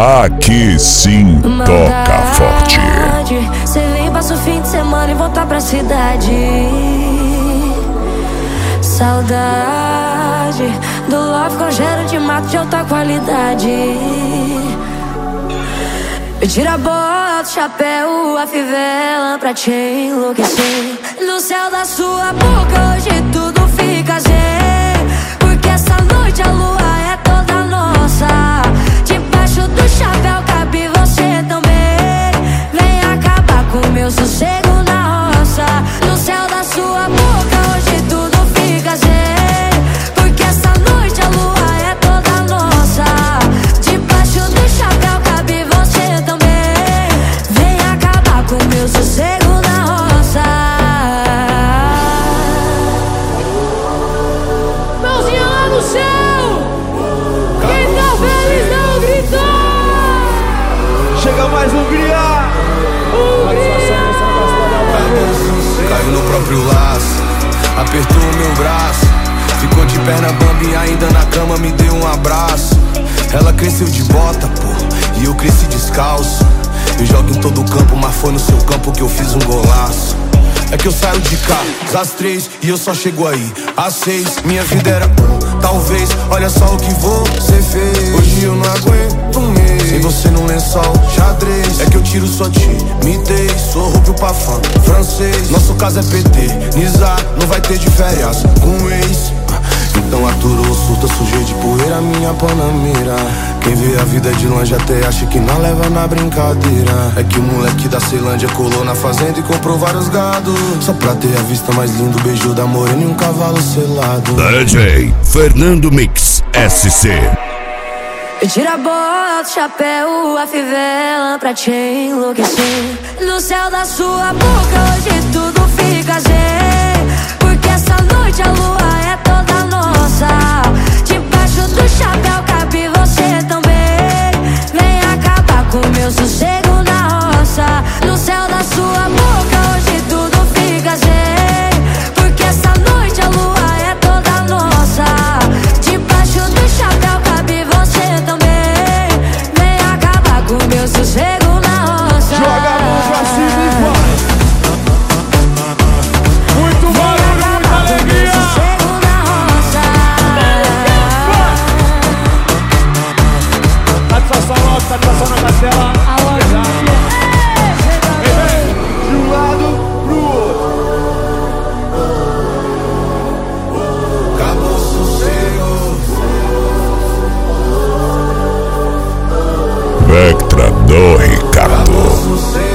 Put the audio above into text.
Aqui sim toca forte. Cê vem, passa o fim de semana e voltar pra cidade. Saudade do love com cheiro de mato de alta qualidade. Me tira a bota, o chapéu, a fivela pra te enlouquecer. No céu da sua boca hoje tudo fica zen, porque essa noite a lua é toda nossa. Debaixo do chapéu cabe você também. Vem acabar com o meu sossego na roça. No céu da sua boca hoje tudo fica zen, porque essa noite a lua é toda nossa. Debaixo do chapéu cabe você também. Vem acabar com o meu sossego na roça. Mãozinha lá no céu, quem tá feliz não gritou. Chega mais Hungria. Caiu no próprio laço, apertou o meu braço, ficou de perna bamba e ainda na cama me deu um abraço. Ela cresceu de bota, pô, e eu cresci descalço. Eu jogo em todo campo, mas foi no seu campo que eu fiz um golaço. É que eu saio de cá às 3 e eu só chego aí às 6. Minha vida era talvez, olha só o que você fez. Hoje eu não aguento um mês sem você num lençol xadrez. É que eu tiro sua timidez, sou roubo pra fã francês. Nosso caso é PT, Nizar, não vai ter de férias com ex. Então aturou, surta, sujei de poeira minha panamera. Quem vê a vida de longe até acha que não leva na brincadeira. É que o moleque da Ceilândia colou na fazenda e comprou vários gados, só pra ter a vista mais linda, o beijo da morena e um cavalo selado. DJ Fernando Mix SC. Me tira a bota, o chapéu, a fivela pra te enlouquecer. No céu da sua boca hoje tudo fica zen, porque essa noite a lua é toda nossa. Debaixo do chapéu cabe você também. Vem acabar com o meu sossego na roça. No céu da sua boca hoje tudo fica zen, porque essa noite a lua é toda nossa. Debaixo do chapéu cabe você também. Vem acabar com o meu sossego na roça. Joga a mão pra cima e vai. Muito barulho, muita alegria. Sossego na roça. Satisfação nossa, satisfação na castela. De um lado pro outro. Acabou o sossego. Vectra do Acabou Ricardo. o sossego.